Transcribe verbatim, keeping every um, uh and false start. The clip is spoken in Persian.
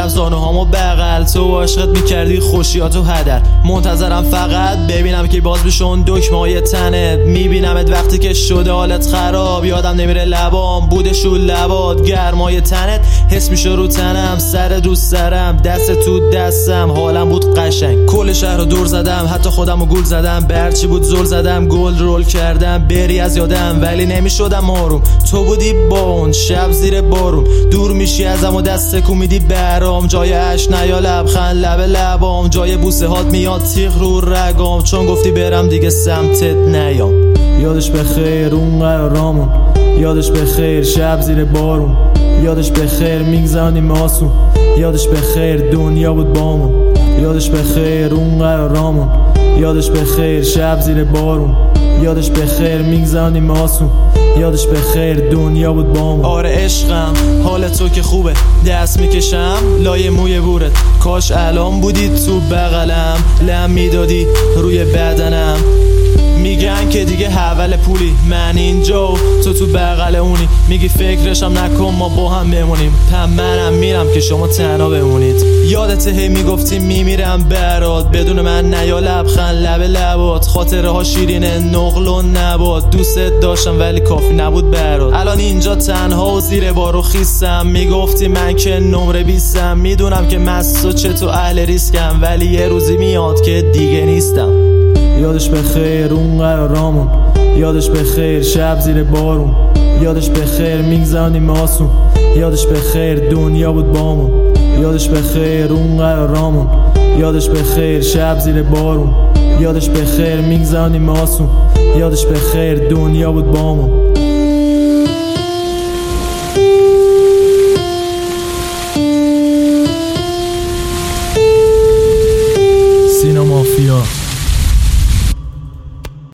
میکردم زانوهامو بغل، تو عشقت میکردی خوشیاتو هدر. منتظرم فقط ببینم که باز بشون دکمه‌های تنت. میبینمت وقتی که شده حالت خراب، یادم نمیره لبام بوده شو لبات. گرمای تنت حس میشه رو تنم، سر رو سرم، دست تو دستم، حالم بود قشنگ. کل شهر رو دور زدم، حتی خودم رو گول زدم، برچی بود زل زدم، گل رول کردم، بری از یادم ولی نمیشدم آروم. تو بودی با اون شب زیر بارون، دور میشی ازم و دست تکون میدی برام. جای اش نیا لبخند لب لبام، جای بوسه هات میاد تیغ رو رگام، چون گفتی برم دیگه سمتت نیام. یادش بخیر اون قرارامون، یادش بخیر شب زیر بارون، یادش بخیر میگذرونیم آسون، یادش بخیر دنیا بود بامون. یادش بخیر اون قرارامون، یادش بخیر شب زیر بارون، یادش بخیر میگذرونیم آسون، یادش بخیر دنیا بود بامون. آره عشقم حال تو که خوبه، دست میکشم لای موی بورت، کاش الان بودی تو بغلم، لم میدادی روی بدنم. میگن که دیگه حول پولی، من اینجا و تو تو بغل اونی، میگی فکرشم نکن ما با هم بمونیم، پم منم میرم که شما تنها بمونید. یادت هی میگفتی میمیرم برات، بدون من نیا لبخند لب لبات، خاطره ها شیرینه نقل و نبات، دوستت داشتم ولی کافی نبود برات. الان اینجا تنها و زیر بار و خیسم، میگفتی من که نمره بیستم، میدونم که مست و چطور اهل ریسکم، ولی یه روزی میاد که دیگه نیستم. یادش بخیر اون قرارامون، یادش بخیر شب زیر بارون، یادش بخیر میگذرونیم آسون، یادش بخیر دنیا بود بامون. یادش بخیر اون قرارامون، یادش بخیر شب زیر بارون، یادش بخیر میگذرونیم آسون، یادش بخیر دنیا بود بامون. سینا مافیا.